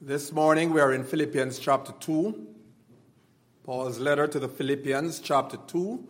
This morning we are in Philippians chapter 2, Paul's letter to the Philippians chapter 2.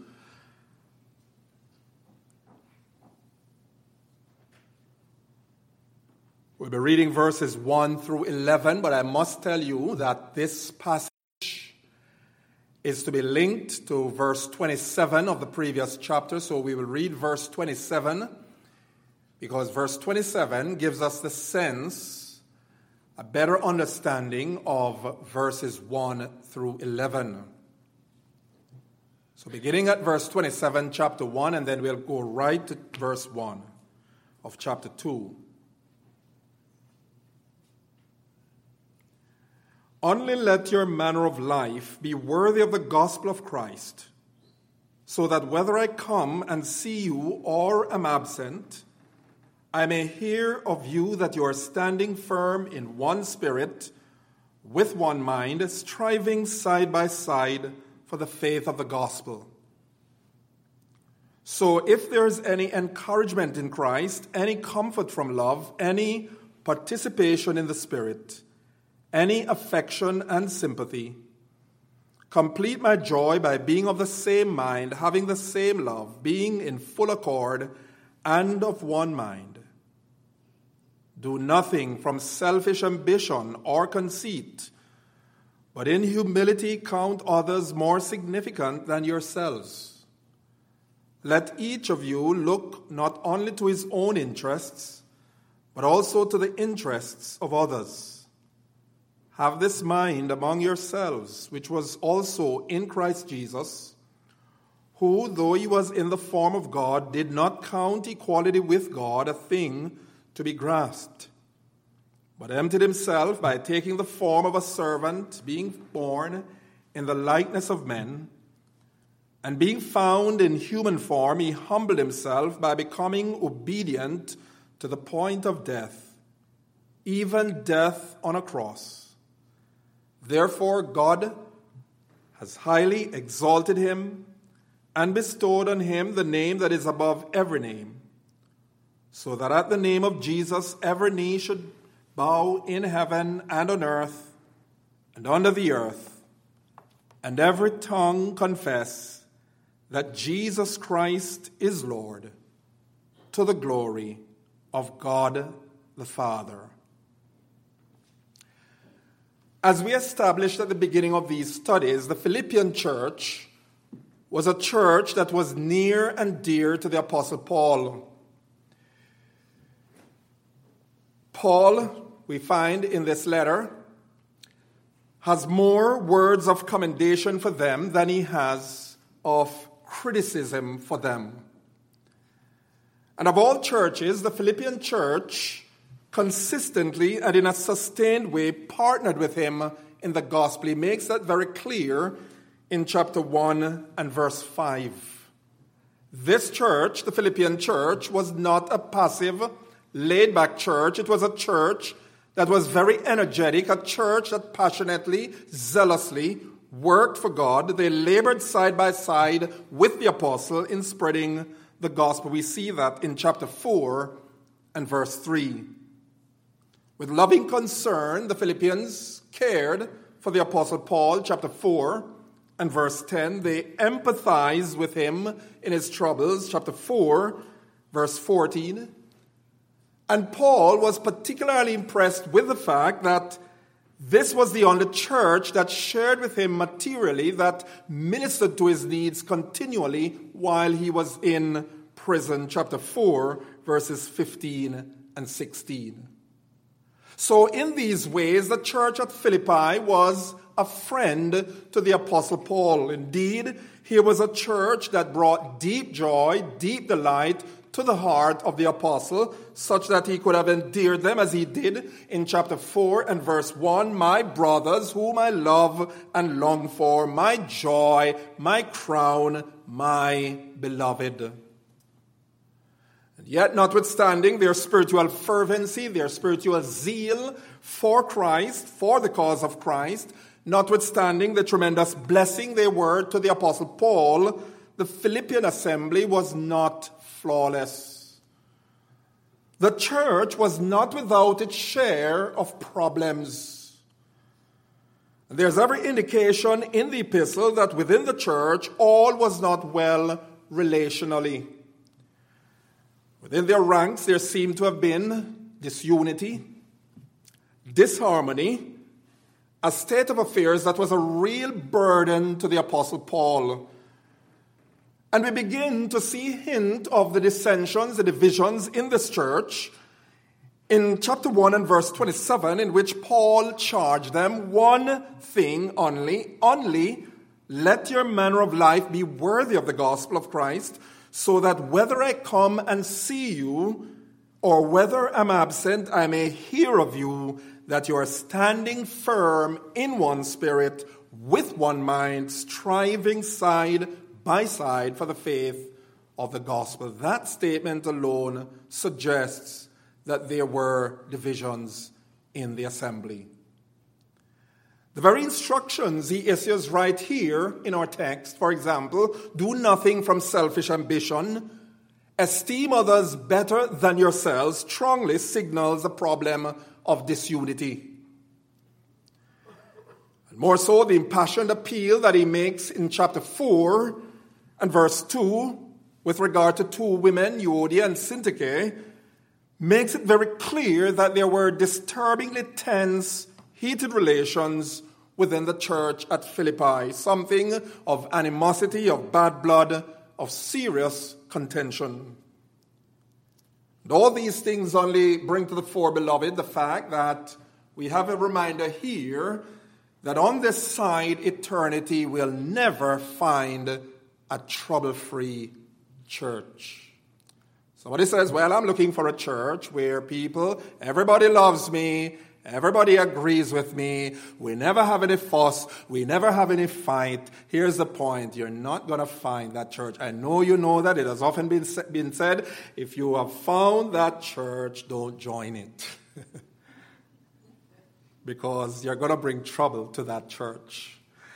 We'll be reading verses 1 through 11, but I must tell you that this passage is to be linked to verse 27 of the previous chapter, so we will read verse 27 because verse 27 gives us the sense, a better understanding of verses 1 through 11. So beginning at verse 27, chapter 1, and then we'll go right to verse 1 of chapter 2. Only let your manner of life be worthy of the gospel of Christ, so that whether I come and see you or am absent, I may hear of you that you are standing firm in one spirit, with one mind, striving side by side for the faith of the gospel. So if there is any encouragement in Christ, any comfort from love, any participation in the Spirit, any affection and sympathy, complete my joy by being of the same mind, having the same love, being in full accord and of one mind. Do nothing from selfish ambition or conceit, but in humility count others more significant than yourselves. Let each of you look not only to his own interests, but also to the interests of others. Have this mind among yourselves, which was also in Christ Jesus, who, though he was in the form of God, did not count equality with God a thing to be grasped, but emptied himself by taking the form of a servant, being born in the likeness of men, and being found in human form, he humbled himself by becoming obedient to the point of death, even death on a cross. Therefore God has highly exalted him and bestowed on him the name that is above every name, so that at the name of Jesus every knee should bow in heaven and on earth and under the earth, and every tongue confess that Jesus Christ is Lord, to the glory of God the Father. As we established at the beginning of these studies, the Philippian church was a church that was near and dear to the Apostle Paul. Paul, we find in this letter, has more words of commendation for them than he has of criticism for them. And of all churches, the Philippian church consistently and in a sustained way partnered with him in the gospel. He makes that very clear in chapter 1 and verse 5. This church, the Philippian church, was not a passive, laid-back church. It was a church that was very energetic, a church that passionately, zealously worked for God. They labored side by side with the apostle in spreading the gospel. We see that in chapter 4 and verse 3. With loving concern, the Philippians cared for the apostle Paul, chapter 4 and verse 10. They empathized with him in his troubles, chapter 4, verse 14. And Paul was particularly impressed with the fact that this was the only church that shared with him materially, that ministered to his needs continually while he was in prison. Chapter 4, verses 15 and 16. So in these ways, the church at Philippi was a friend to the Apostle Paul. Indeed, here was a church that brought deep joy, deep delight to the heart of the apostle, such that he could have endeared them as he did in chapter 4 and verse 1. My brothers, whom I love and long for, my joy, my crown, my beloved. And yet, notwithstanding their spiritual fervency, their spiritual zeal for Christ, for the cause of Christ, notwithstanding the tremendous blessing they were to the apostle Paul, the Philippian assembly was not flawless. The church was not without its share of problems. There's every indication in the epistle that within the church, all was not well relationally. Within their ranks, there seemed to have been disunity, disharmony, a state of affairs that was a real burden to the Apostle Paul. And we begin to see a hint of the dissensions, the divisions in this church in chapter 1 and verse 27, in which Paul charged them one thing only let your manner of life be worthy of the gospel of Christ, so that whether I come and see you or whether I'm absent, I may hear of you that you are standing firm in one spirit, with one mind, striving side by side for the faith of the gospel. That statement alone suggests that there were divisions in the assembly. The very instructions he issues right here in our text, for example, do nothing from selfish ambition, esteem others better than yourselves, strongly signals a problem of disunity. And more so, the impassioned appeal that he makes in chapter 4 and verse 2 with regard to two women, Euodia and Syntyche, makes it very clear that there were disturbingly tense, heated relations within the church at Philippi, something of animosity, of bad blood, of serious contention. And all these things only bring to the fore, beloved, the fact that we have a reminder here that on this side, eternity will never find a trouble-free church. Somebody says, well, I'm looking for a church where everybody loves me, everybody agrees with me, we never have any fuss, we never have any fight. Here's the point, you're not going to find that church. I know you know that. It has often been said, if you have found that church, don't join it. Because you're going to bring trouble to that church.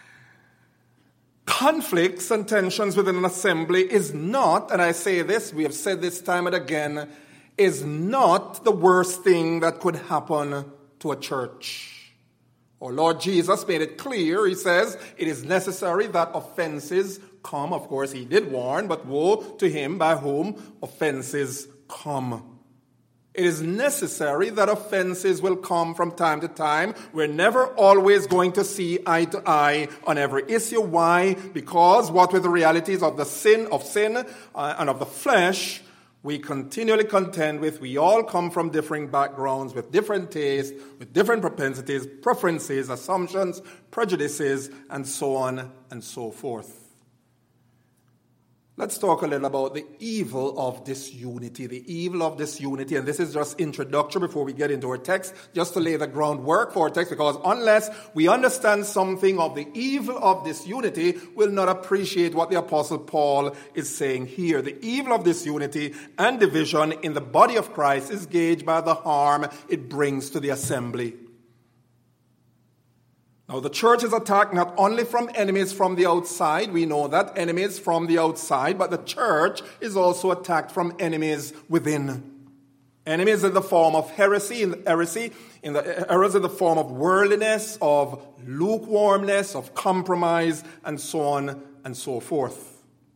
Conflicts and tensions within an assembly is not, and I say this, we have said this time and again, is not the worst thing that could happen to a church. Our Lord Jesus made it clear. He says it is necessary that offenses come. Of course, he did warn, but woe to him by whom offenses come. It is necessary that offenses will come from time to time. We're never always going to see eye to eye on every issue. Why? Because what with the realities of the sin and of the flesh, we continually contend with. We all come from differing backgrounds, with different tastes, with different propensities, preferences, assumptions, prejudices, and so on and so forth. Let's talk a little about the evil of disunity. The evil of disunity, and this is just introductory before we get into our text, just to lay the groundwork for our text, because unless we understand something of the evil of disunity, we'll not appreciate what the Apostle Paul is saying here. The evil of disunity and division in the body of Christ is gauged by the harm it brings to the assembly. Now, the church is attacked not only from enemies from the outside, we know that, enemies from the outside, but the church is also attacked from enemies within. Enemies in the form of heresy, in the form of worldliness, of lukewarmness, of compromise, and so on and so forth.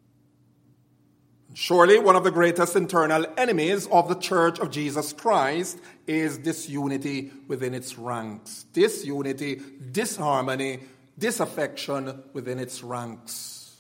Surely, one of the greatest internal enemies of the Church of Jesus Christ is disunity within its ranks. Disunity, disharmony, disaffection within its ranks.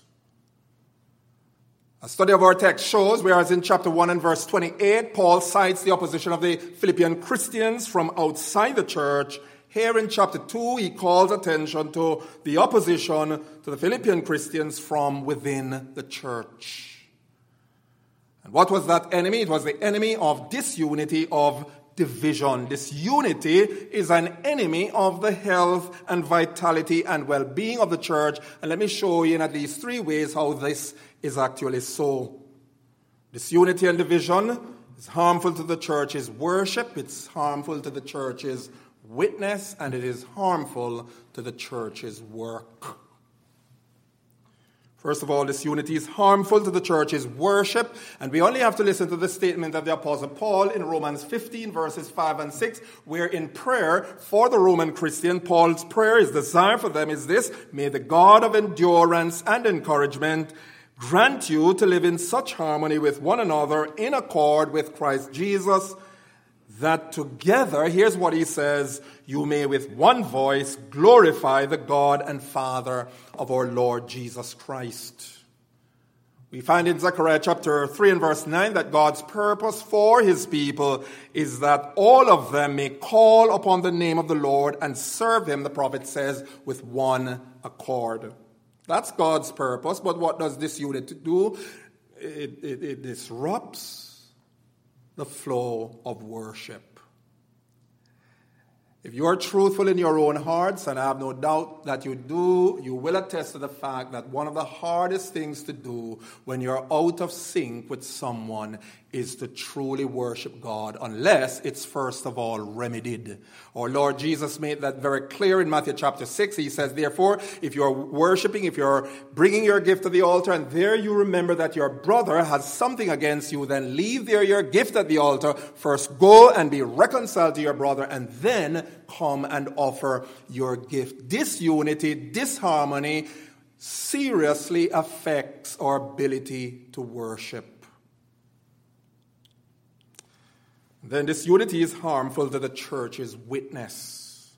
A study of our text shows, whereas in chapter 1 and verse 28, Paul cites the opposition of the Philippian Christians from outside the church, here in chapter 2, he calls attention to the opposition to the Philippian Christians from within the church. And what was that enemy? It was the enemy of disunity, of division. Disunity is an enemy of the health and vitality and well-being of the church. And let me show you in at least 3 ways how this is actually so. Disunity and division is harmful to the church's worship, it's harmful to the church's witness, and it is harmful to the church's work. First of all, this unity is harmful to the church's worship, and we only have to listen to the statement of the Apostle Paul in Romans 15, verses 5 and 6, where in prayer for the Roman Christian, Paul's prayer, his desire for them is this: may the God of endurance and encouragement grant you to live in such harmony with one another in accord with Christ Jesus, that together, here's what he says, you may with one voice glorify the God and Father of our Lord Jesus Christ. We find in Zechariah chapter 3 and verse 9 that God's purpose for his people is that all of them may call upon the name of the Lord and serve him, the prophet says, with one accord. That's God's purpose, but what does this unity do? It disrupts the flow of worship. If you are truthful in your own hearts, and I have no doubt that you do, you will attest to the fact that one of the hardest things to do when you're out of sync with someone is to truly worship God, unless it's first of all remedied. Our Lord Jesus made that very clear in Matthew chapter 6. He says, therefore, if you're worshiping, if you're bringing your gift to the altar, and there you remember that your brother has something against you, then leave there your gift at the altar. First go and be reconciled to your brother, and then come and offer your gift. Disunity, disharmony seriously affects our ability to worship. Then this unity is harmful to the church's witness.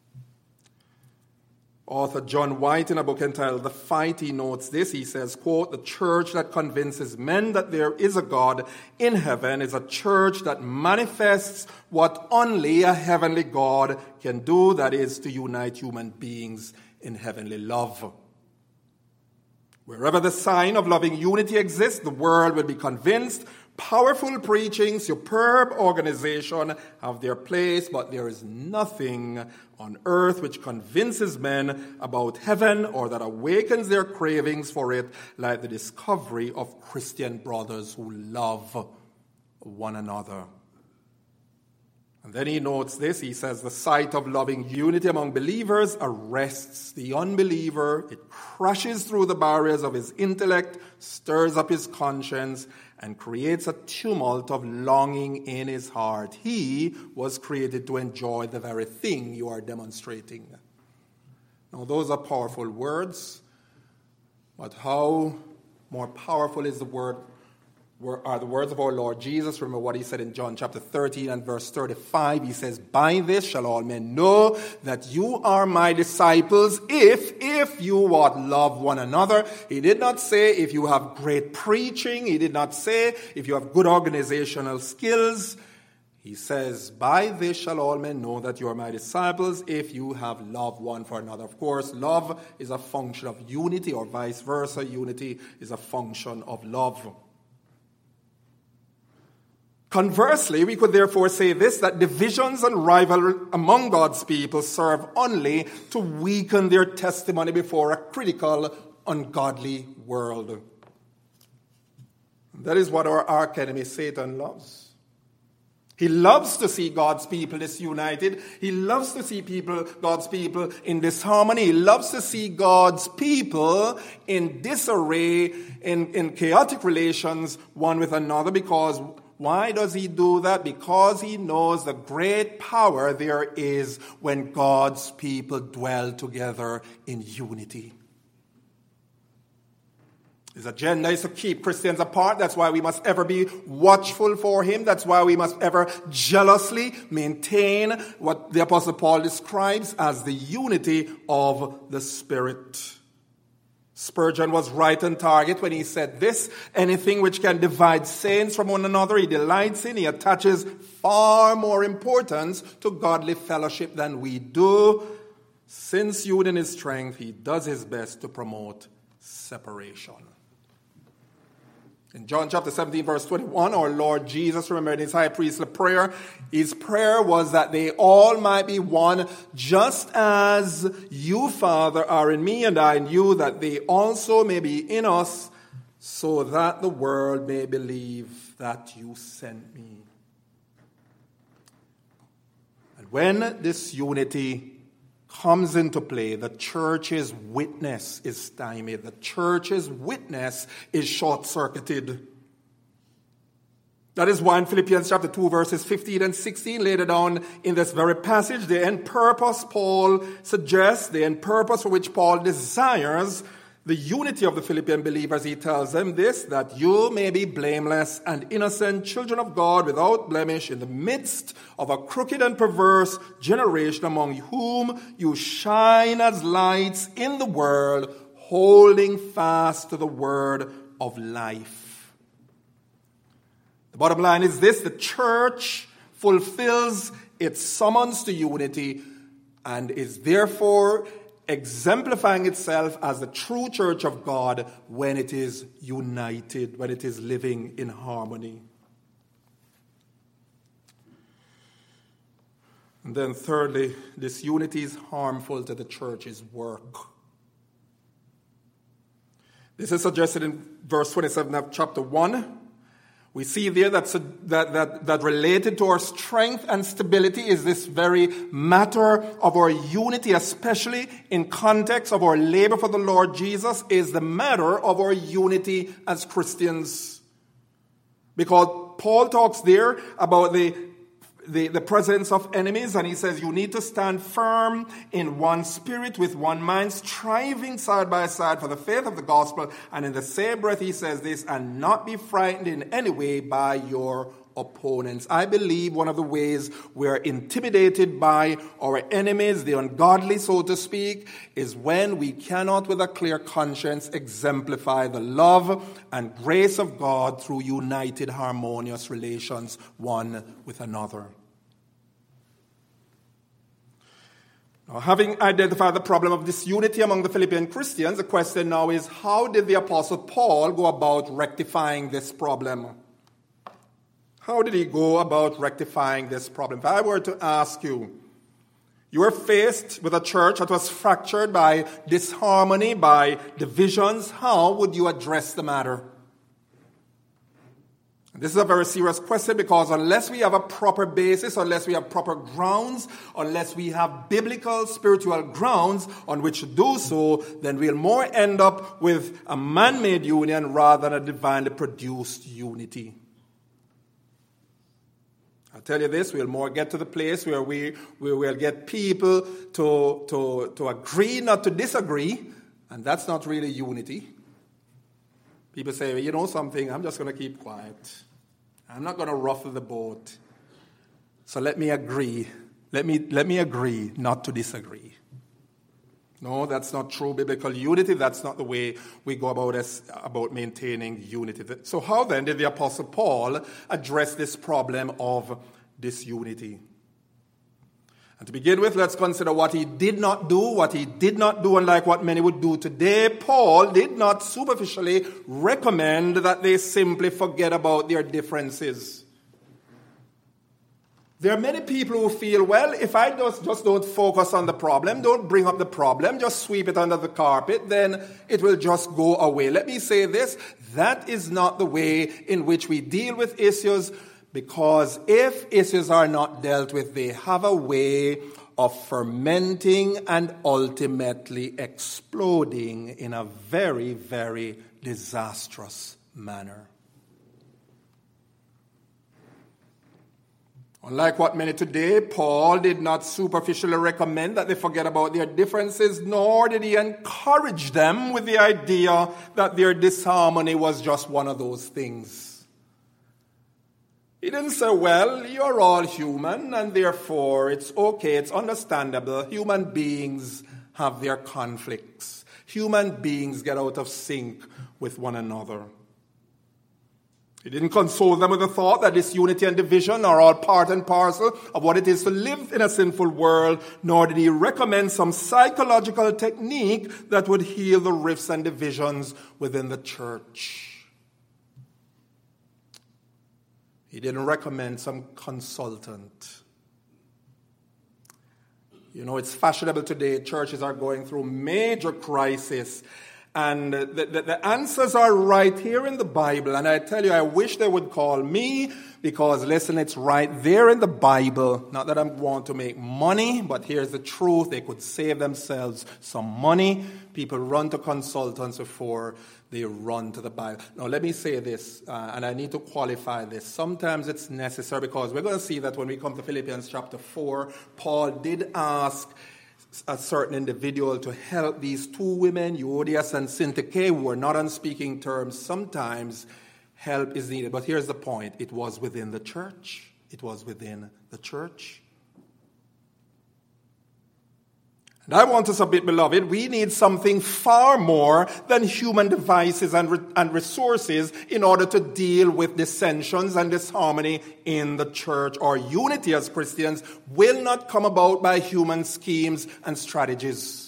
Author John White, in a book entitled The Fight, he notes this. He says, quote, the church that convinces men that there is a God in heaven is a church that manifests what only a heavenly God can do, that is, to unite human beings in heavenly love. Wherever the sign of loving unity exists, the world will be convinced. Powerful preaching, superb organization have their place, but there is nothing on earth which convinces men about heaven or that awakens their cravings for it like the discovery of Christian brothers who love one another. And then he notes this. He says, the sight of loving unity among believers arrests the unbeliever. It crashes through the barriers of his intellect, stirs up his conscience, and creates a tumult of longing in his heart. He was created to enjoy the very thing you are demonstrating. Now, those are powerful words, but how more powerful is are the words of our Lord Jesus? Remember what he said in John chapter 13 and verse 35. He says, by this shall all men know that you are my disciples, if you love one another. He did not say if you have great preaching. He did not say if you have good organizational skills. He says, by this shall all men know that you are my disciples, if you have love one for another. Of course, love is a function of unity, or vice versa. Unity is a function of love. Conversely, we could therefore say this, that divisions and rivalry among God's people serve only to weaken their testimony before a critical, ungodly world. That is what our arch enemy Satan loves. He loves to see God's people disunited. He loves to see God's people in disharmony. He loves to see God's people in disarray, in chaotic relations one with another. Because why does he do that? Because he knows the great power there is when God's people dwell together in unity. His agenda is to keep Christians apart. That's why we must ever be watchful for him. That's why we must ever jealously maintain what the Apostle Paul describes as the unity of the Spirit. Spurgeon was right on target when he said this: anything which can divide saints from one another he delights in. He attaches far more importance to godly fellowship than we do. Since union is strength, he does his best to promote separation. In John chapter 17, verse 21, our Lord Jesus remembered his high priestly prayer. His prayer was that they all might be one, just as you, Father, are in me and I in you, that they also may be in us, so that the world may believe that you sent me. And when this unity comes into play, the church's witness is stymied. The church's witness is short-circuited. That is why in Philippians chapter 2, verses 15 and 16, later down in this very passage, the end purpose Paul suggests, the end purpose for which Paul desires the unity of the Philippian believers, he tells them this, that you may be blameless and innocent children of God without blemish in the midst of a crooked and perverse generation among whom you shine as lights in the world, holding fast to the word of life. The bottom line is this: the church fulfills its summons to unity and is therefore exemplifying itself as the true church of God when it is united, when it is living in harmony. And then thirdly, this unity is harmful to the church's work. This is suggested in verse 27 of chapter 1. We see there that related to our strength and stability is this very matter of our unity, especially in context of our labor for the Lord Jesus, is the matter of our unity as Christians. Because Paul talks there about the presence of enemies, and he says you need to stand firm in one spirit with one mind, striving side by side for the faith of the gospel. And in the same breath he says this, and not be frightened in any way by your opponents. I believe one of the ways we're intimidated by our enemies, the ungodly so to speak, is when we cannot with a clear conscience exemplify the love and grace of God through united harmonious relations one with another. Now, having identified the problem of disunity among the Philippian Christians, the question now is, how did the Apostle Paul go about rectifying this problem? How did he go about rectifying this problem? If I were to ask you, you were faced with a church that was fractured by disharmony, by divisions, how would you address the matter? This is a very serious question, because unless we have a proper basis, unless we have proper grounds, unless we have biblical, spiritual grounds on which to do so, then we'll more end up with a man-made union rather than a divinely produced unity. I'll tell you this, we'll more get to the place where we will get people to agree not to disagree, and that's not really unity. People say, well, you know something, I'm just going to keep quiet. I'm not going to ruffle the boat. So let me agree. Let me agree not to disagree. No, that's not true biblical unity. That's not the way we go about maintaining unity. So how then did the Apostle Paul address this problem of disunity? And to begin with, let's consider what he did not do. What he did not do, unlike what many would do today, Paul did not superficially recommend that they simply forget about their differences. There are many people who feel, well, if I just don't focus on the problem, don't bring up the problem, just sweep it under the carpet, then it will just go away. Let me say this, that is not the way in which we deal with issues, because if issues are not dealt with, they have a way of fermenting and ultimately exploding in a very, very disastrous manner. Unlike what many today, Paul did not superficially recommend that they forget about their differences, nor did he encourage them with the idea that their disharmony was just one of those things. He didn't say, well, you're all human, and therefore it's okay, it's understandable. Human beings have their conflicts. Human beings get out of sync with one another. He didn't console them with the thought that disunity and division are all part and parcel of what it is to live in a sinful world, nor did he recommend some psychological technique that would heal the rifts and divisions within the church. He didn't recommend some consultant. You know, it's fashionable today. Churches are going through major crisis. And the answers are right here in the Bible. And I tell you, I wish they would call me, because listen, it's right there in the Bible. Not that I want to make money, but here's the truth. They could save themselves some money. People run to consultants before they run to the Bible. Now, let me say this, and I need to qualify this. Sometimes it's necessary, because we're going to see that when we come to Philippians chapter 4, Paul did ask a certain individual to help these two women, Euodias and Syntyche, who were not on speaking terms. Sometimes help is needed. But here's the point. It was within the church. It was within the church. And I want to submit, beloved, we need something far more than human devices and resources in order to deal with dissensions and disharmony in the church. Our unity as Christians will not come about by human schemes and strategies.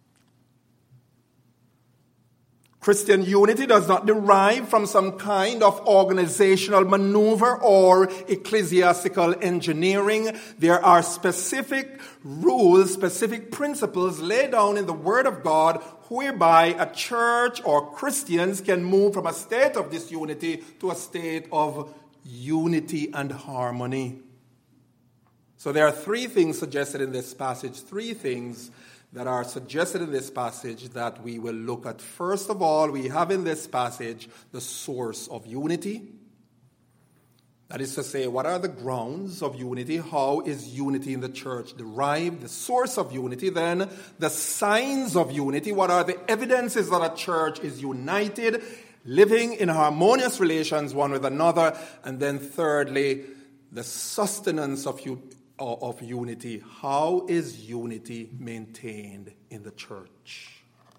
Christian unity does not derive from some kind of organizational maneuver or ecclesiastical engineering. There are specific rules, specific principles laid down in the Word of God whereby a church or Christians can move from a state of disunity to a state of unity and harmony. So there are three things suggested in this passage, three things that are suggested in this passage that we will look at. First of all, we have in this passage the source of unity. That is to say, what are the grounds of unity? How is unity in the church derived? The source of unity. Then, the signs of unity. What are the evidences that a church is united, living in harmonious relations one with another? And then thirdly, the sustenance of unity. How is unity maintained in the church?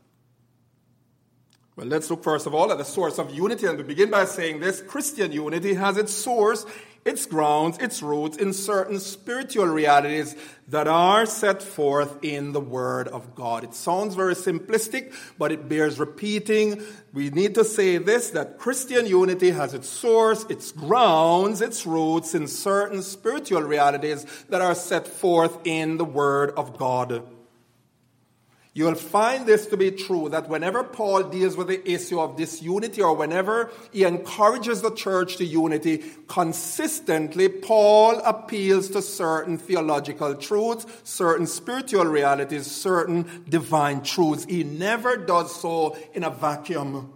Well, let's look first of all at the source of unity, and we begin by saying this. Christian unity has its source, its grounds, its roots in certain spiritual realities that are set forth in the Word of God. It sounds very simplistic, but it bears repeating. We need to say this, that Christian unity has its source, its grounds, its roots in certain spiritual realities that are set forth in the Word of God. You will find this to be true, that whenever Paul deals with the issue of disunity, or whenever he encourages the church to unity, consistently Paul appeals to certain theological truths, certain spiritual realities, certain divine truths. He never does so in a vacuum.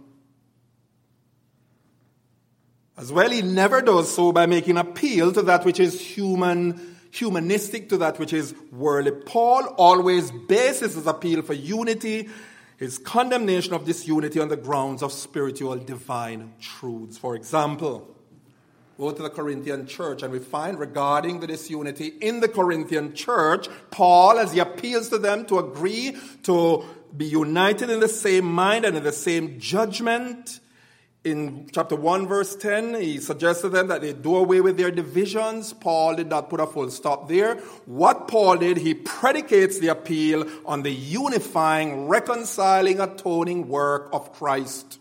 As well, he never does so by making appeal to that which is humanistic, to that which is worldly. Paul always bases his appeal for unity, his condemnation of disunity, on the grounds of spiritual divine truths. For example, go to the Corinthian church and we find regarding the disunity in the Corinthian church, Paul, as he appeals to them to agree to be united in the same mind and in the same judgment, in chapter 1, verse 10, he suggests to them that they do away with their divisions. Paul did not put a full stop there. What Paul did, he predicates the appeal on the unifying, reconciling, atoning work of Christ.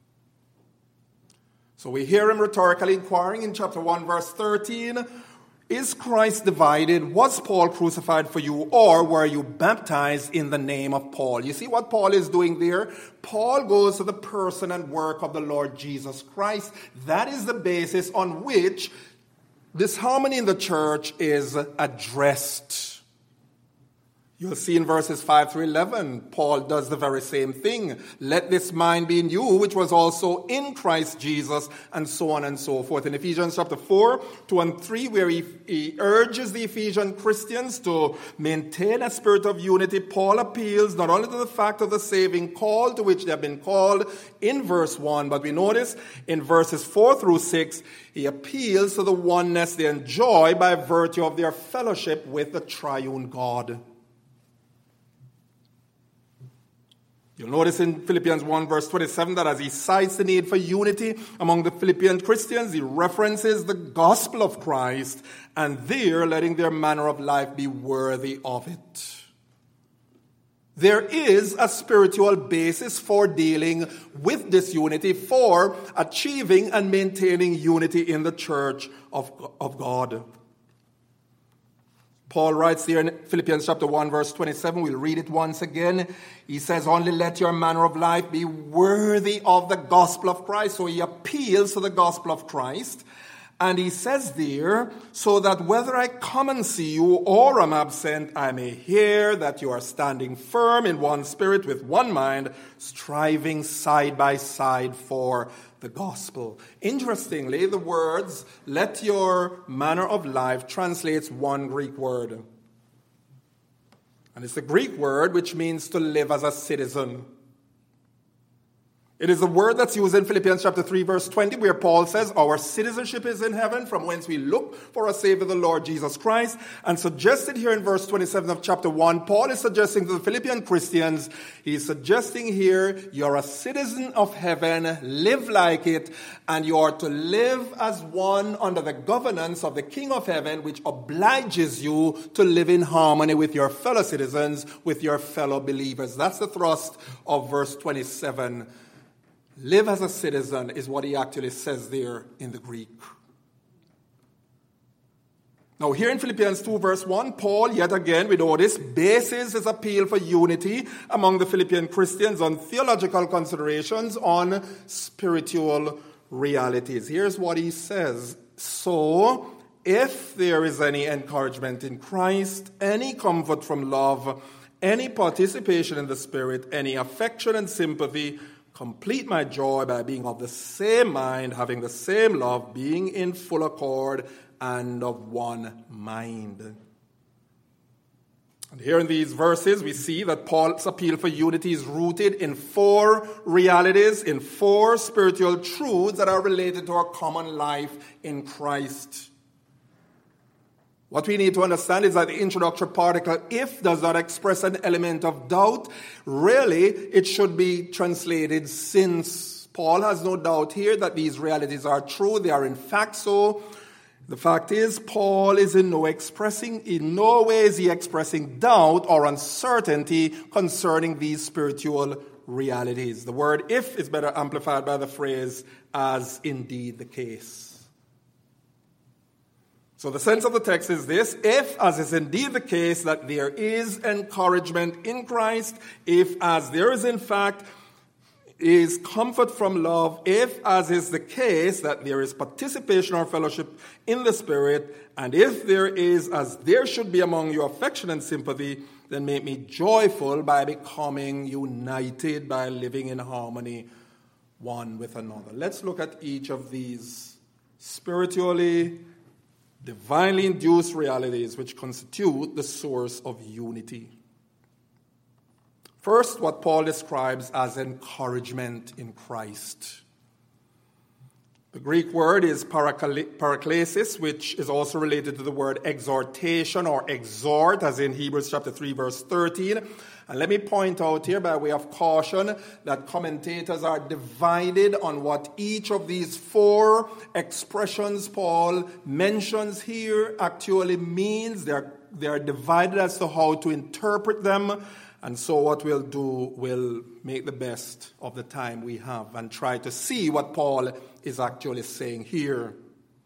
So we hear him rhetorically inquiring in chapter 1, verse 13, is Christ divided? Was Paul crucified for you, or were you baptized in the name of Paul? You see what Paul is doing there? Paul goes to the person and work of the Lord Jesus Christ. That is the basis on which this harmony in the church is addressed. You'll see in verses 5 through 11, Paul does the very same thing. Let this mind be in you, which was also in Christ Jesus, and so on and so forth. In Ephesians chapter 4, 2 and 3, where he urges the Ephesian Christians to maintain a spirit of unity, Paul appeals not only to the fact of the saving call to which they have been called in verse 1, but we notice in verses 4 through 6, he appeals to the oneness they enjoy by virtue of their fellowship with the triune God. You'll notice in Philippians 1 verse 27 that as he cites the need for unity among the Philippian Christians, he references the gospel of Christ, and there letting their manner of life be worthy of it. There is a spiritual basis for dealing with this unity, for achieving and maintaining unity in the church of God. Paul writes here in Philippians chapter 1, verse 27. We'll read it once again. He says, only let your manner of life be worthy of the gospel of Christ. So he appeals to the gospel of Christ. And he says there, so that whether I come and see you or am absent, I may hear that you are standing firm in one spirit with one mind, striving side by side for the gospel. Interestingly, the words, let your manner of life, translates one Greek word. And it's the Greek word which means to live as a citizen. It is a word that's used in Philippians chapter 3, verse 20, where Paul says, our citizenship is in heaven, from whence we look for a Savior, the Lord Jesus Christ. And suggested here in verse 27 of chapter 1, Paul is suggesting to the Philippian Christians, he's suggesting here, you're a citizen of heaven, live like it, and you are to live as one under the governance of the King of heaven, which obliges you to live in harmony with your fellow citizens, with your fellow believers. That's the thrust of verse 27. Live as a citizen is what he actually says there in the Greek. Now here in Philippians 2 verse 1, Paul yet again with all this bases his appeal for unity among the Philippian Christians on theological considerations on spiritual realities. Here's what he says. So, if there is any encouragement in Christ, any comfort from love, any participation in the Spirit, any affection and sympathy, complete my joy by being of the same mind, having the same love, being in full accord and of one mind. And here in these verses, we see that Paul's appeal for unity is rooted in four realities, in four spiritual truths that are related to our common life in Christ. What we need to understand is that the introductory particle, if, does not express an element of doubt. Really, it should be translated since. Paul has no doubt here that these realities are true. They are in fact so. The fact is, Paul is in no way is he expressing doubt or uncertainty concerning these spiritual realities. The word if is better amplified by the phrase, as indeed the case. So the sense of the text is this: if, as is indeed the case, that there is encouragement in Christ, if, as there is in fact, is comfort from love, if, as is the case, that there is participation or fellowship in the Spirit, and if there is, as there should be among you, affection and sympathy, then make me joyful by becoming united, by living in harmony one with another. Let's look at each of these spiritually, divinely induced realities which constitute the source of unity. First, what Paul describes as encouragement in Christ. The Greek word is paraklesis, which is also related to the word exhortation or exhort, as in Hebrews chapter 3, verse 13. And let me point out here by way of caution that commentators are divided on what each of these four expressions Paul mentions here actually means. They are divided as to how to interpret them. And so what we'll do, we'll make the best of the time we have and try to see what Paul is actually saying here.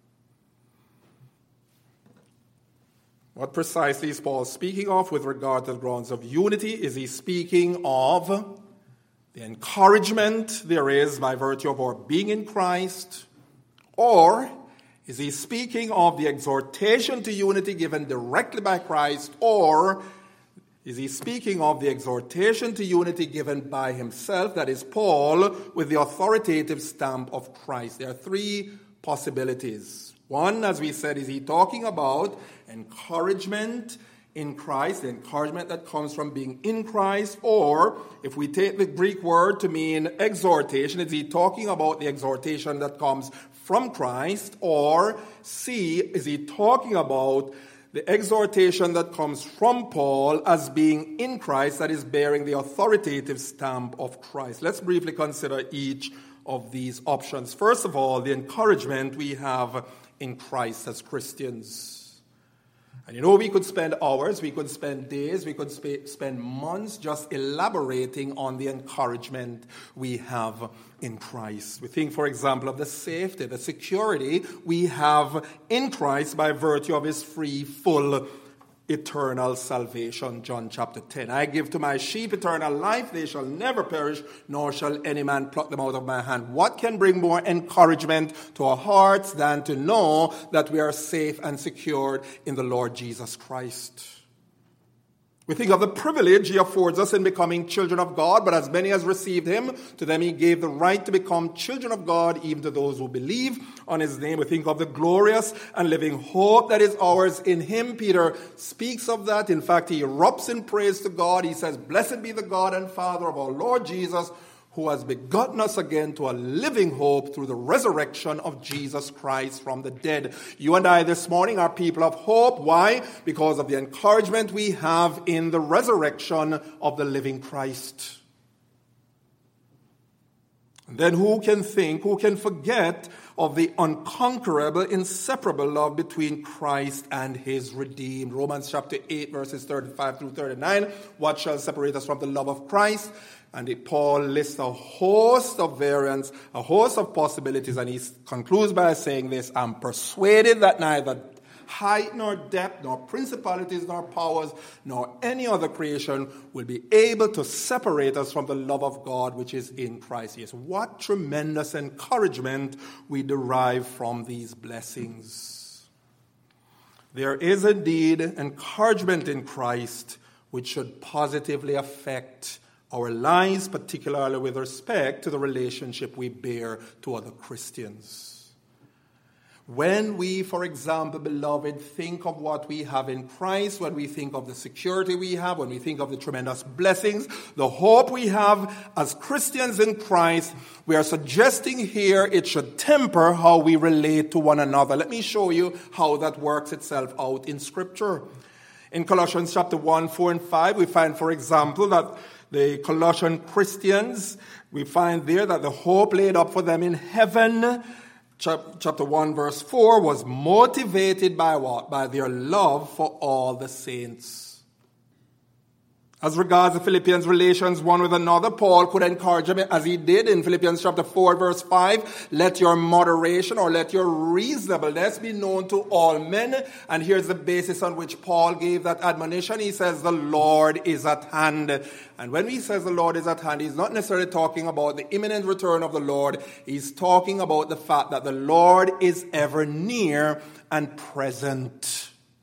What precisely is Paul speaking of with regard to the grounds of unity? Is he speaking of the encouragement there is by virtue of our being in Christ? Or is he speaking of the exhortation to unity given directly by Christ? Or is he speaking of the exhortation to unity given by himself, that is Paul, with the authoritative stamp of Christ? There are three possibilities. One, as we said, is he talking about encouragement in Christ, the encouragement that comes from being in Christ? Or, if we take the Greek word to mean exhortation, is he talking about the exhortation that comes from Christ? Or, C, is he talking about the exhortation that comes from Paul as being in Christ, that is bearing the authoritative stamp of Christ? Let's briefly consider each of these options. First of all, the encouragement we have in Christ as Christians. And you know, we could spend hours, we could spend days, we could spend months just elaborating on the encouragement we have in Christ. We think, for example, of the safety, the security we have in Christ by virtue of his free, full eternal salvation, John chapter 10. I give to my sheep eternal life. They shall never perish, nor shall any man pluck them out of my hand. What can bring more encouragement to our hearts than to know that we are safe and secured in the Lord Jesus Christ? We think of the privilege he affords us in becoming children of God, but as many as received him, to them he gave the right to become children of God, even to those who believe on his name. We think of the glorious and living hope that is ours in him. Peter speaks of that. In fact, he erupts in praise to God. He says, "Blessed be the God and Father of our Lord Jesus, who has begotten us again to a living hope through the resurrection of Jesus Christ from the dead." You and I this morning are people of hope. Why? Because of the encouragement we have in the resurrection of the living Christ. And then who can forget of the unconquerable, inseparable love between Christ and his redeemed? Romans chapter 8, verses 35 through 39. What shall separate us from the love of Christ? And Paul lists a host of variants, a host of possibilities, and he concludes by saying this: "I'm persuaded that neither height nor depth, nor principalities nor powers, nor any other creation will be able to separate us from the love of God which is in Christ Jesus." What tremendous encouragement we derive from these blessings. There is indeed encouragement in Christ which should positively affect our lives, particularly with respect to the relationship we bear to other Christians. When we, for example, beloved, think of what we have in Christ, when we think of the security we have, when we think of the tremendous blessings, the hope we have as Christians in Christ, we are suggesting here it should temper how we relate to one another. Let me show you how that works itself out in Scripture. In Colossians chapter 1, 4, and 5, we find, for example, that the Colossian Christians, we find there that the hope laid up for them in heaven, chapter 1, verse 4, was motivated by what? By their love for all the saints. As regards the Philippians' relations one with another, Paul could encourage them as he did in Philippians chapter 4, verse 5, "Let your moderation or let your reasonableness be known to all men." And here's the basis on which Paul gave that admonition. He says, "The Lord is at hand." And when he says the Lord is at hand, he's not necessarily talking about the imminent return of the Lord. He's talking about the fact that the Lord is ever near and present.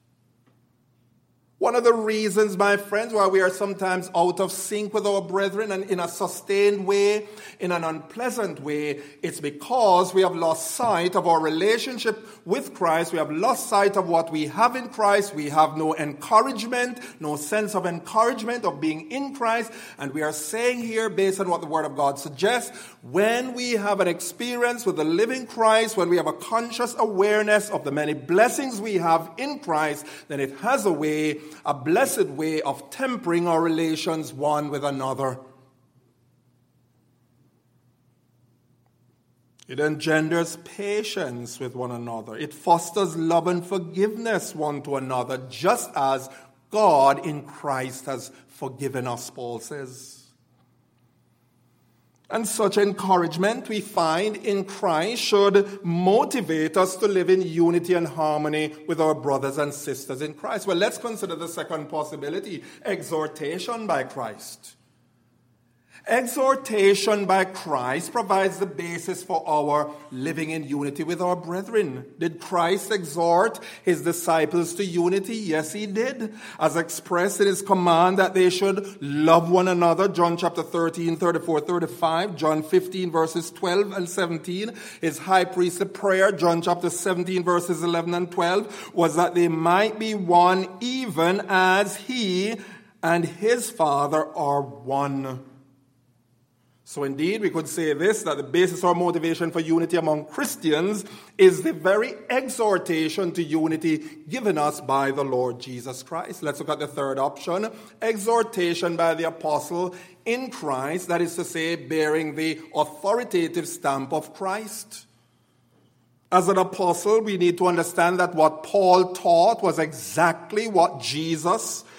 One of the reasons, my friends, why we are sometimes out of sync with our brethren and in a sustained way, in an unpleasant way, it's because we have lost sight of our relationship with Christ. We have lost sight of what we have in Christ. We have no encouragement, no sense of encouragement of being in Christ. And we are saying here, based on what the Word of God suggests, when we have an experience with the living Christ, when we have a conscious awareness of the many blessings we have in Christ, then it has a blessed way of tempering our relations one with another. It engenders patience with one another. It fosters love and forgiveness one to another, just as God in Christ has forgiven us, Paul says. And such encouragement we find in Christ should motivate us to live in unity and harmony with our brothers and sisters in Christ. Well, let's consider the second possibility, exhortation by Christ. Exhortation by Christ provides the basis for our living in unity with our brethren. Did Christ exhort his disciples to unity? Yes, he did. As expressed in his command that they should love one another, John chapter 13, 34, 35, John 15, verses 12 and 17. His high priestly prayer, John chapter 17, verses 11 and 12, was that they might be one even as he and his Father are one. So indeed, we could say this, that the basis or motivation for unity among Christians is the very exhortation to unity given us by the Lord Jesus Christ. Let's look at the third option, exhortation by the apostle in Christ, that is to say, bearing the authoritative stamp of Christ. As an apostle, we need to understand that what Paul taught was exactly what Jesus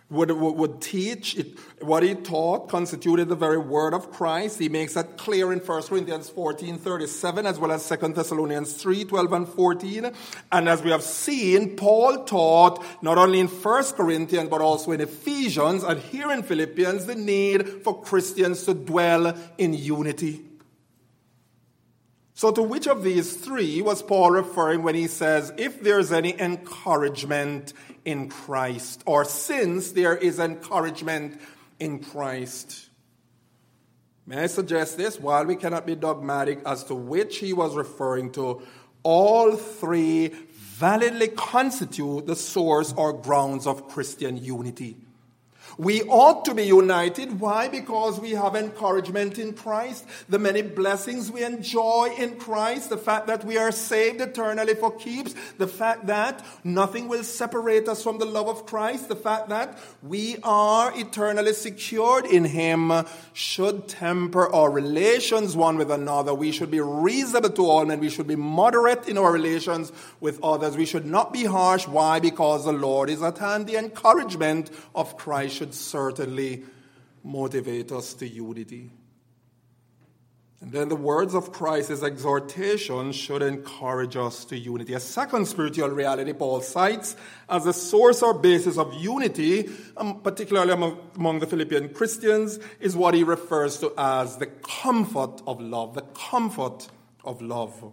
would teach. What he taught constituted the very word of Christ. He makes that clear in 1 Corinthians 14:37, as well as 2 Thessalonians 3:12 and 14. And as we have seen, Paul taught not only in 1 Corinthians, but also in Ephesians and here in Philippians, the need for Christians to dwell in unity. So to which of these three was Paul referring when he says, if there's any encouragement in Christ, or since there is encouragement in Christ? May I suggest this? While we cannot be dogmatic as to which he was referring to, all three validly constitute the source or grounds of Christian unity. We ought to be united. Why? Because we have encouragement in Christ, the many blessings we enjoy in Christ, the fact that we are saved eternally for keeps, the fact that nothing will separate us from the love of Christ, the fact that we are eternally secured in Him should temper our relations one with another. We should be reasonable to all men. We should be moderate in our relations with others. We should not be harsh. Why? Because the Lord is at hand. The encouragement of Christ should certainly motivate us to unity. And then the words of Christ's exhortation should encourage us to unity. A second spiritual reality Paul cites as a source or basis of unity, particularly among the Philippian Christians, is what he refers to as the comfort of love. The comfort of love.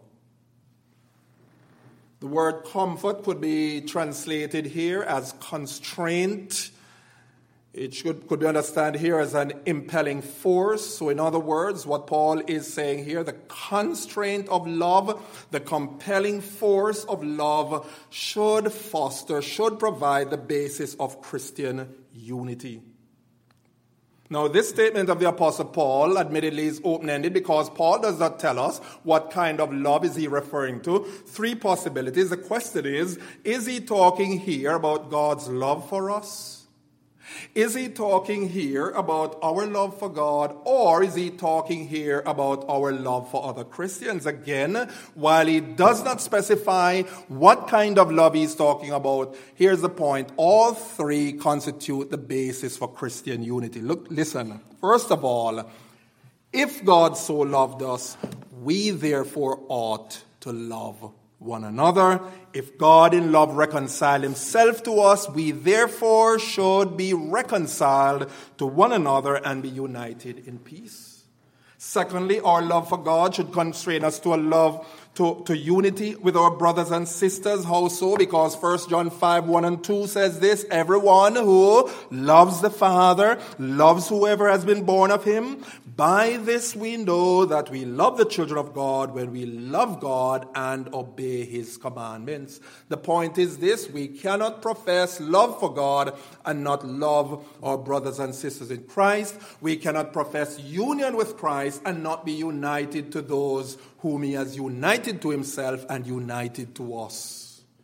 The word comfort could be translated here as constraint. It could be understood here as an impelling force. So in other words, what Paul is saying here, the constraint of love, the compelling force of love should provide the basis of Christian unity. Now, this statement of the Apostle Paul admittedly is open-ended because Paul does not tell us what kind of love is he referring to. Three possibilities. The question is he talking here about God's love for us? Is he talking here about our love for God, or is he talking here about our love for other Christians? Again, while he does not specify what kind of love he's talking about, here's the point. All three constitute the basis for Christian unity. Listen. First of all, if God so loved us, we therefore ought to love one another. If God in love reconciled himself to us, we therefore should be reconciled to one another and be united in peace. Secondly, our love for God should constrain us to a love to unity with our brothers and sisters. How so? Because 1 John 5:1 and 2 says this: everyone who loves the Father loves whoever has been born of him. By this we know that we love the children of God, when we love God and obey his commandments. The point is this: we cannot profess love for God and not love our brothers and sisters in Christ. We cannot profess union with Christ and not be united to those whom he has united to himself and united to us.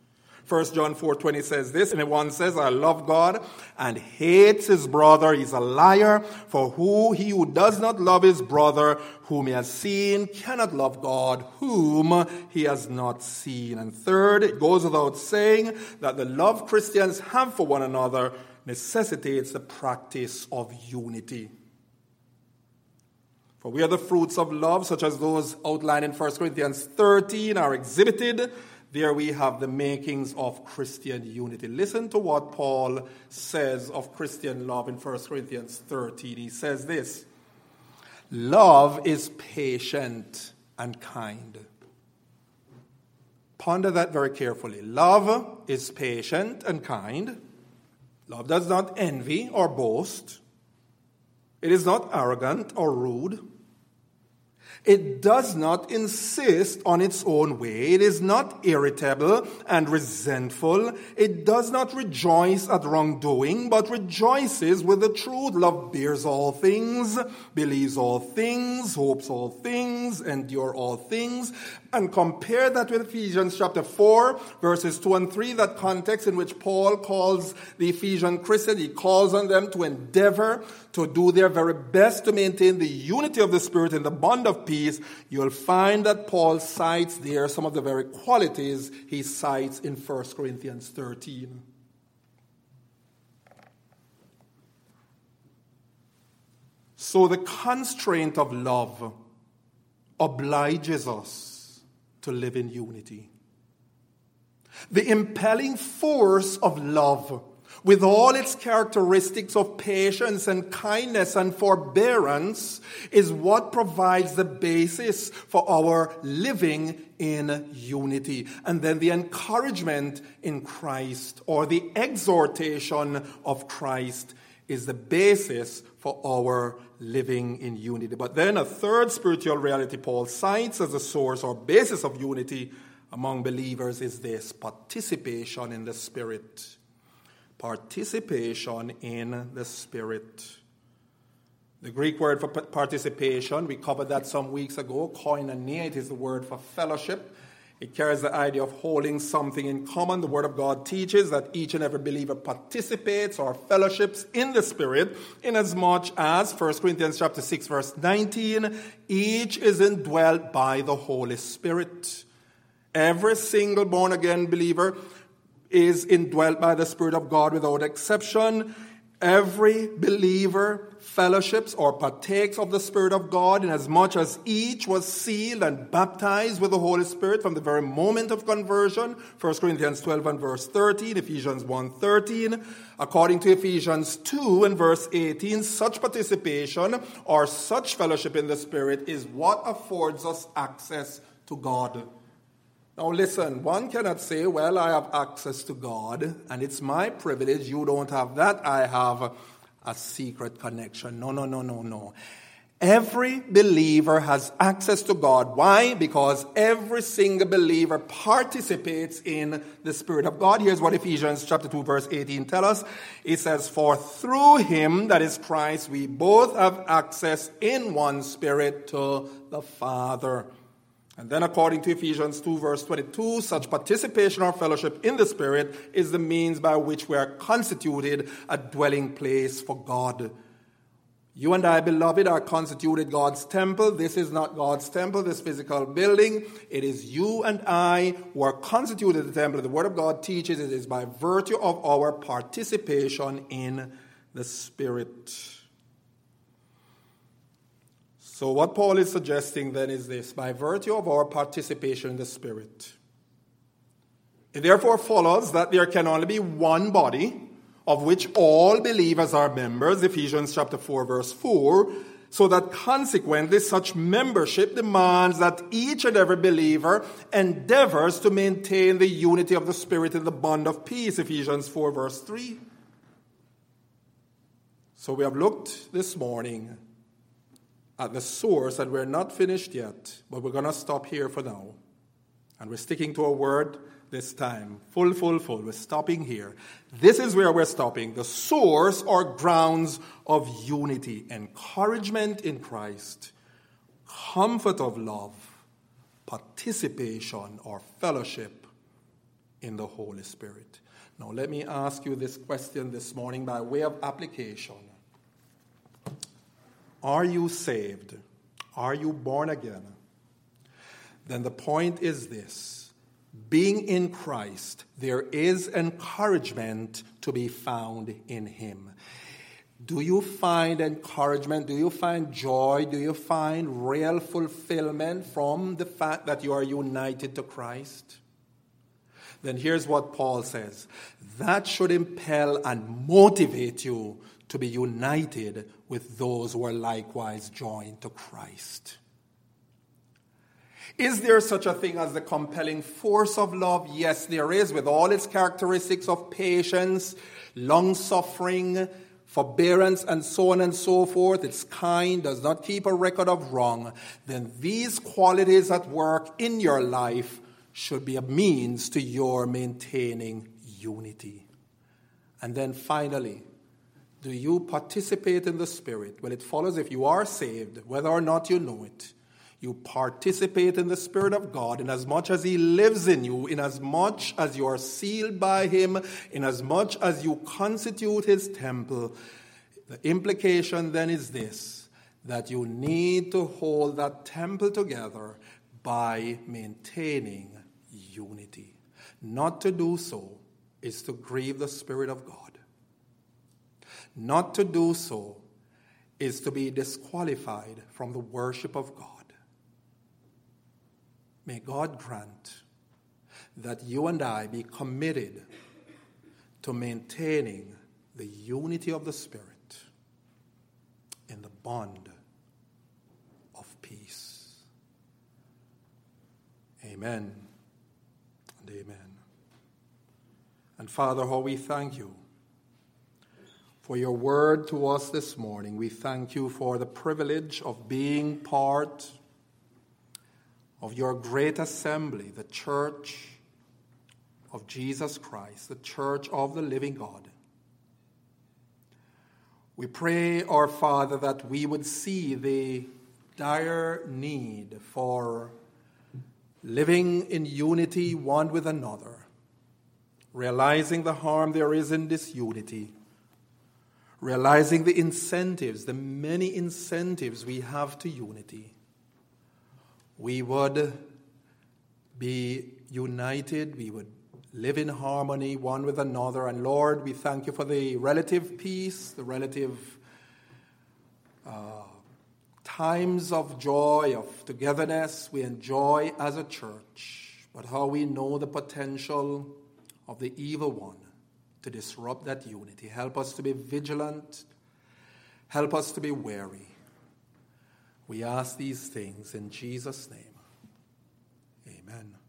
1 John 4:20 says this, and one says, I love God and hates his brother. He's a liar. For he who does not love his brother whom he has seen cannot love God whom he has not seen. And third, it goes without saying that the love Christians have for one another necessitates the practice of unity. For where the fruits of love, such as those outlined in 1 Corinthians 13, are exhibited, there we have the makings of Christian unity. Listen to what Paul says of Christian love in 1 Corinthians 13. He says this: love is patient and kind. Ponder that very carefully. Love is patient and kind. Love does not envy or boast. It is not arrogant or rude. It does not insist on its own way. It is not irritable and resentful. It does not rejoice at wrongdoing, but rejoices with the truth. Love bears all things, believes all things, hopes all things, endure all things. And compare that with Ephesians chapter 4, verses 2 and 3, that context in which Paul calls the Ephesian Christians. He calls on them to endeavor to do their very best to maintain the unity of the Spirit in the bond of peace. You'll find that Paul cites there some of the very qualities he cites in 1 Corinthians 13. So the constraint of love obliges us to live in unity. The impelling force of love, with all its characteristics of patience and kindness and forbearance, is what provides the basis for our living in unity. And then the encouragement in Christ, or the exhortation of Christ, is the basis for our living in unity. But then a third spiritual reality Paul cites as a source or basis of unity among believers is this: participation in the Spirit. Participation in the Spirit. The Greek word for participation, we covered that some weeks ago. Koinonia, it is the word for fellowship. It carries the idea of holding something in common. The Word of God teaches that each and every believer participates or fellowships in the Spirit, inasmuch as 1 Corinthians chapter 6, verse 19, each is indwelt by the Holy Spirit. Every single born-again believer is indwelt by the Spirit of God without exception. Every believer fellowships or partakes of the Spirit of God, inasmuch as each was sealed and baptized with the Holy Spirit from the very moment of conversion. 1 Corinthians 12 and verse 13, Ephesians 1:13. According to Ephesians 2 and verse 18, such participation or such fellowship in the Spirit is what affords us access to God. Now listen, one cannot say, well, I have access to God, and it's my privilege. You don't have that. I have a secret connection. No. Every believer has access to God. Why? Because every single believer participates in the Spirit of God. Here's what Ephesians chapter 2, verse 18 tells us. It says, for through him, that is Christ, we both have access in one Spirit to the Father. And then according to Ephesians 2 verse 22, such participation or fellowship in the Spirit is the means by which we are constituted a dwelling place for God. You and I, beloved, are constituted God's temple. This is not God's temple, this physical building. It is you and I who are constituted the temple. The Word of God teaches it is by virtue of our participation in the Spirit. So what Paul is suggesting then is this: by virtue of our participation in the Spirit, it therefore follows that there can only be one body of which all believers are members, Ephesians chapter 4 verse 4, so that consequently such membership demands that each and every believer endeavors to maintain the unity of the Spirit in the bond of peace, Ephesians 4 verse 3. So we have looked this morning at the source, and we're not finished yet, but we're going to stop here for now. And we're sticking to a word this time. Full. We're stopping here. This is where we're stopping. The source or grounds of unity: encouragement in Christ, comfort of love, participation or fellowship in the Holy Spirit. Now let me ask you this question this morning by way of application. Are you saved? Are you born again? Then the point is this: being in Christ, there is encouragement to be found in him. Do you find encouragement? Do you find joy? Do you find real fulfillment from the fact that you are united to Christ? Then here's what Paul says: that should impel and motivate you to be united with those who are likewise joined to Christ. Is there such a thing as the compelling force of love? Yes, there is, with all its characteristics of patience, long-suffering, forbearance, and so on and so forth. It's kind, does not keep a record of wrong. Then these qualities at work in your life should be a means to your maintaining unity. And then finally, do you participate in the Spirit? Well, it follows if you are saved, whether or not you know it. You participate in the Spirit of God inasmuch as he lives in you, inasmuch as you are sealed by him, inasmuch as you constitute his temple. The implication then is this: that you need to hold that temple together by maintaining unity. Not to do so is to grieve the Spirit of God. Not to do so is to be disqualified from the worship of God. May God grant that you and I be committed to maintaining the unity of the Spirit in the bond of peace. Amen and amen. And Father, how we thank you for your word to us this morning. We thank you for the privilege of being part of your great assembly, the church of Jesus Christ, the church of the living God. We pray, our Father, that we would see the dire need for living in unity one with another, realizing the harm there is in disunity, realizing the incentives, the many incentives we have to unity. We would be united, we would live in harmony one with another. And Lord, we thank you for the relative peace, the relative times of joy, of togetherness we enjoy as a church, but how we know the potential of the evil one to disrupt that unity. Help us to be vigilant. Help us to be wary. We ask these things in Jesus' name. Amen.